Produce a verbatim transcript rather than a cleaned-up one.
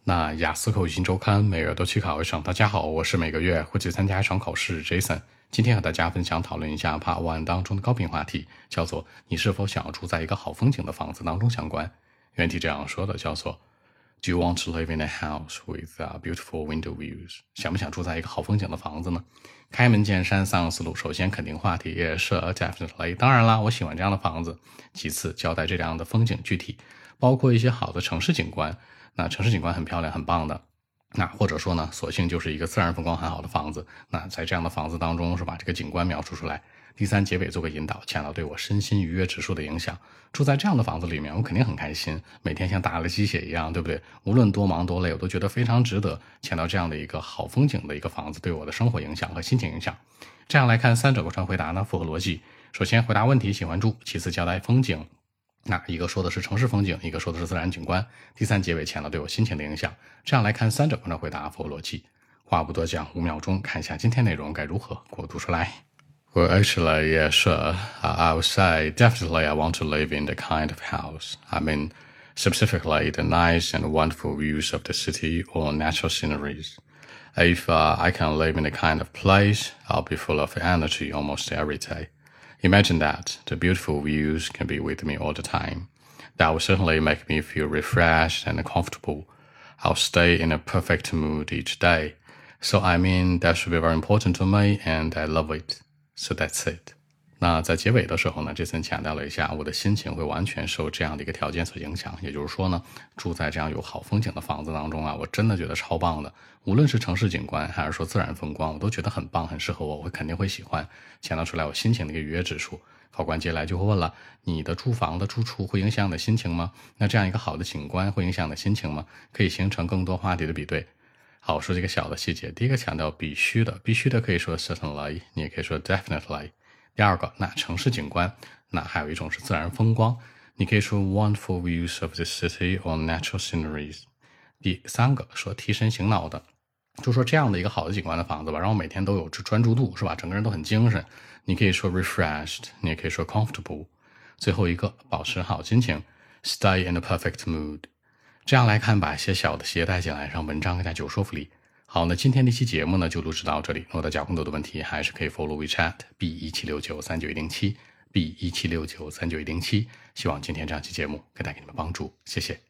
那雅思口语新周刊每月都去考一场。大家好，我是每个月会去参加一场考试 Jason。今天和大家分享讨论一下 Part One 当中的高频话题，叫做你是否想要住在一个好风景的房子当中相关。原题这样说的，叫做 Do you want to live in a house with uh, beautiful window views？ 想不想住在一个好风景的房子呢？开门见山三个思路，首先肯定话题也是 definitely， 当然啦，我喜欢这样的房子。其次交代这样的风景具体，包括一些好的城市景观。那城市景观很漂亮很棒的，那或者说呢，索性就是一个自然风光很好的房子。那在这样的房子当中是把这个景观描述出来。第三，结尾做个引导，强调对我身心愉悦指数的影响。住在这样的房子里面，我肯定很开心，每天像打了鸡血一样，对不对？无论多忙多累，我都觉得非常值得。强调这样的一个好风景的一个房子对我的生活影响和心情影响。这样来看，三者构成回答呢符合逻辑。首先回答问题喜欢住，其次交代风景。那一个说的是城市风景，一个说的是自然景观，第三结尾强调对我心情的影响。这样来看，三者构成回答符合逻辑。话不多讲，五秒钟看一下今天内容该如何给我读出来。Well, actually, yeah, sure. Uh, I would say definitely I want to live in the kind of house. I mean, specifically the nice and wonderful views of the city or natural sceneries. If uh, I can live in the kind of place, I'll be full of energy almost every day.Imagine that the beautiful views can be with me all the time. That will certainly make me feel refreshed and comfortable. I'll stay in a perfect mood each day. So I mean, that should be very important to me and I love it. So that's it. 那在结尾的时候呢，这次强调了一下我的心情会完全受这样的一个条件所影响。也就是说呢，住在这样有好风景的房子当中啊，我真的觉得超棒的。无论是城市景观还是说自然风光，我都觉得很棒，很适合我，我肯定会喜欢。强调出来我心情的一个愉悦指数。考官接下来就会问了，你的住房的住处会影响你的心情吗？那这样一个好的景观会影响你的心情吗？可以形成更多话题的比对。好，说这个小的细节。第一个强调必须的，必须的可以说 certainly， 你也可以说 definitely。第二个，那城市景观，那还有一种是自然风光，你可以说 wonderful views of the city or natural sceneries。 第三个说提神醒脑的，就说这样的一个好的景观的房子吧，让我每天都有专注度，是吧？整个人都很精神，你可以说 refreshed， 你也可以说 comfortable。 最后一个，保持好心情 stay in a perfect mood。 这样来看，把一些小的携带进来，让文章更加具有说服力。好，那今天这期节目呢就录制到这里。如果大家有更多的问题，还是可以 follow WeChat B 一七六九三九一零七 B 一七六九三九一零七。希望今天这样期节目可以带给你们帮助，谢谢。